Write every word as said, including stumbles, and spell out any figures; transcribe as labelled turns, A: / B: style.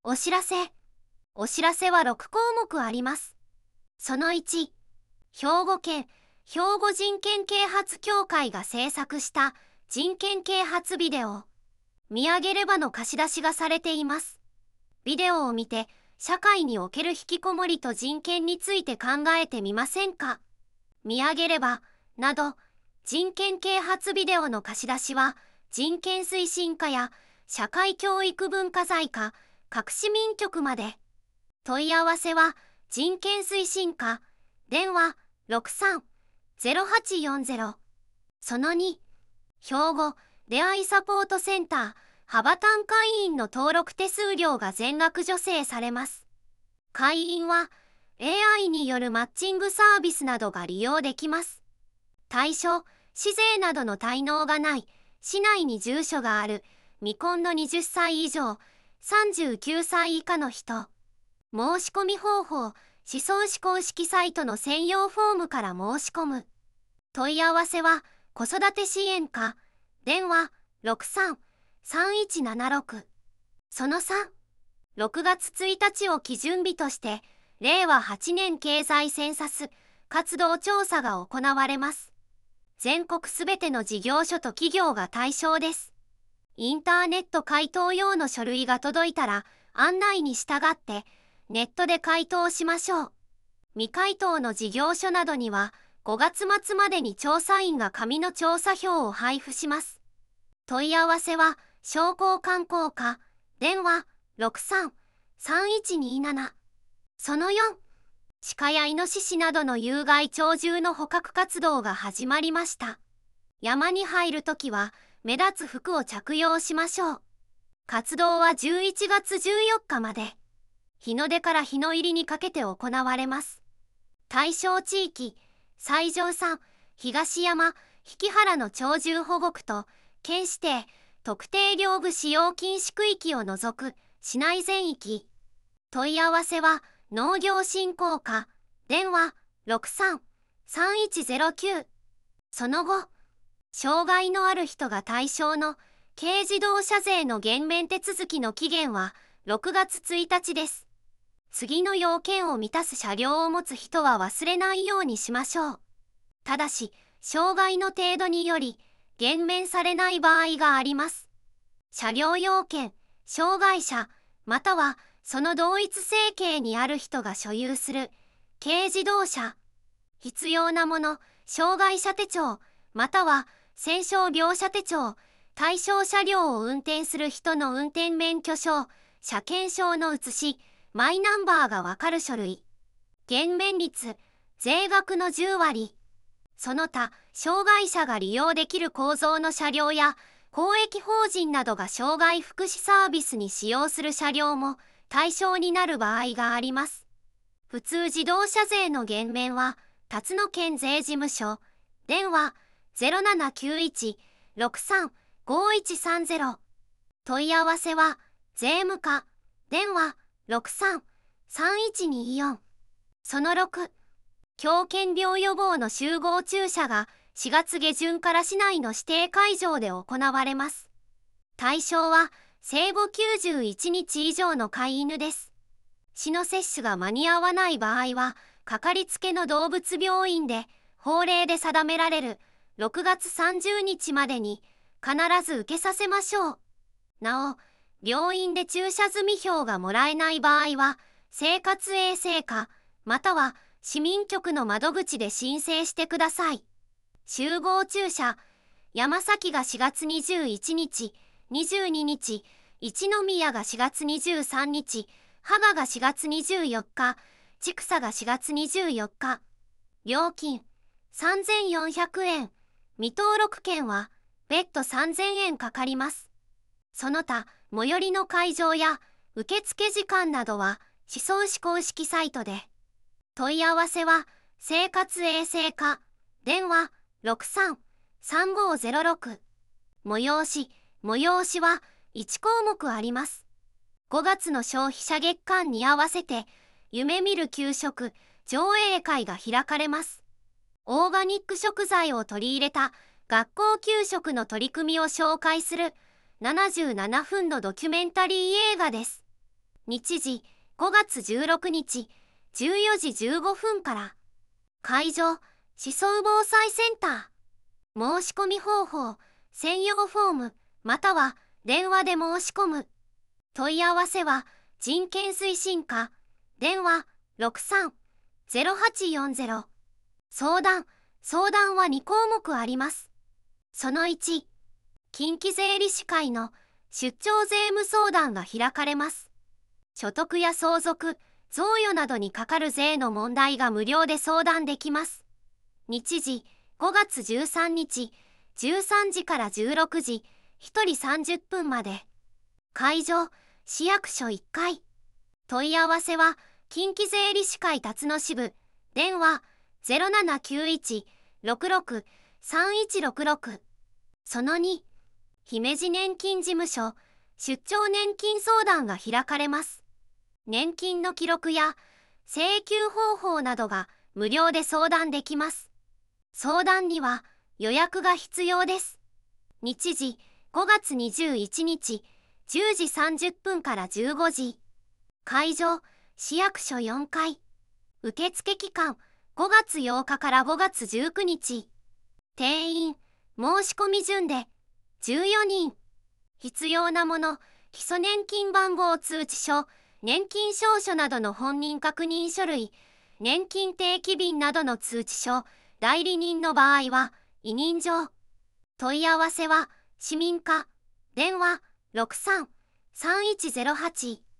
A: お知らせ。お知らせはろくこうもくあります。そのいち、兵庫県兵庫人権啓発協会が制作した人権啓発ビデオ。見上げればの貸し出しがされています。ビデオを見て、社会における引きこもりと人権について考えてみませんか。見上げれば、など、人権啓発ビデオの貸し出しは、人権推進課や社会教育文化財課、各市民局まで。問い合わせは、人権推進課、電話 ろくさん ゼロはちよんゼロ。そのに、兵庫出会いサポートセンター、幅単会員の登録手数料が全額助成されます。会員は、エーアイ によるマッチングサービスなどが利用できます。対象、市税などの滞納がない、市内に住所がある、未婚のはたち以上、さんじゅうきゅうさい以下の人。申し込み方法、思想史公式サイトの専用フォームから申し込む。問い合わせは、子育て支援課、電話 ろくさん さんいちななろく。そのさん、ろくがつついたちを基準日として、れいわはちねん経済センサス活動調査が行われます。全国すべての事業所と企業が対象です。インターネット回答用の書類が届いたら、案内に従って、ネットで回答しましょう。未回答の事業所などには、ごがつまつまでに調査員が紙の調査票を配布します。問い合わせは、商工観光課、電話 ろくさん さんいちになな。そのよん、鹿やイノシシなどの有害鳥獣の捕獲活動が始まりました。山に入るときは、目立つ服を着用しましょう。活動はじゅういちがつじゅうよっかまで。日の出から日の入りにかけて行われます。対象地域、西条山、東山、引原の鳥獣保護区と、県指定、特定領具使用禁止区域を除く、市内全域。問い合わせは、農業振興課、電話 ろくさん さんいちゼロきゅう。その後、障害のある人が対象の軽自動車税の減免手続きの期限はろくがつついたちです。次の要件を満たす車両を持つ人は忘れないようにしましょう。ただし、障害の程度により減免されない場合があります。車両要件、障害者、またはその同一生形にある人が所有する軽自動車。必要なもの、障害者手帳、または戦傷病者手帳、対象車両を運転する人の運転免許証、車検証の写し、マイナンバーがわかる書類。減免率、税額のじゅうわり。その他、障害者が利用できる構造の車両や、公益法人などが障害福祉サービスに使用する車両も対象になる場合があります。普通自動車税の減免は、辰野県税事務所、電話 ゼロななきゅういち ろくさん ごいちさんゼロ。問い合わせは、税務課、電話 ろくさん さんいちによん。そのろく、狂犬病予防の集合注射がしがつげじゅんから市内の指定会場で行われます。対象は生後きゅうじゅういちにち以上の飼い犬です。市の接種が間に合わない場合は、かかりつけの動物病院で法令で定められるろくがつさんじゅうにちまでに必ず受けさせましょう。なお、病院で注射済票がもらえない場合は、生活衛生課、または市民局の窓口で申請してください。集合注射、山崎がしがつにじゅういちにち、にじゅうににち、一宮がしがつにじゅうさんにち、芳賀がしがつにじゅうよっか、千種がしがつにじゅうよっか。料金、さんぜんよんひゃくえん。未登録券は、別途さんぜんえんかかります。その他、最寄りの会場や受付時間などは、思想史公式サイトで。問い合わせは、生活衛生課、電話 ろくさん さんごゼロろく。催し、催しはいちこうもくあります。ごがつの消費者月間に合わせて、夢見る給食上映会が開かれます。オーガニック食材を取り入れた学校給食の取り組みを紹介するななじゅうななふんのドキュメンタリー映画です。 日時ごがつじゅうろくにちじゅうよじじゅうごふんから。会場、思想防災センター。申し込み方法、専用フォーム、または電話で申し込む。問い合わせは、人権推進課、電話 ろくさん ゼロはちよんゼロ。相談、相談はにこうもくあります。そのいち、近畿税理士会の出張税務相談が開かれます。所得や相続、贈与などにかかる税の問題が無料で相談できます。日時ごがつじゅうさんにちじゅうさんじからじゅうろくじ、ひとりさんじゅっぷんまで。会場、市役所いっかい。問い合わせは近畿税理士会辰野支部、電話 ゼロななきゅういち ろくろく さんいちろくろく。そのに、姫路年金事務所出張年金相談が開かれます。年金の記録や請求方法などが無料で相談できます。相談には予約が必要です。日時ごがつにじゅういちにちじゅうじさんじゅっぷんからじゅうごじ。会場、市役所よんかい。受付期間ごがつようかからごがつじゅうくにち。定員、申し込み順でじゅうよにん。必要なもの、基礎年金番号通知書、年金証書などの本人確認書類、年金定期便などの通知書、代理人の場合は委任状。問い合わせは市民課、電話 ろくさん さんいちゼロはち。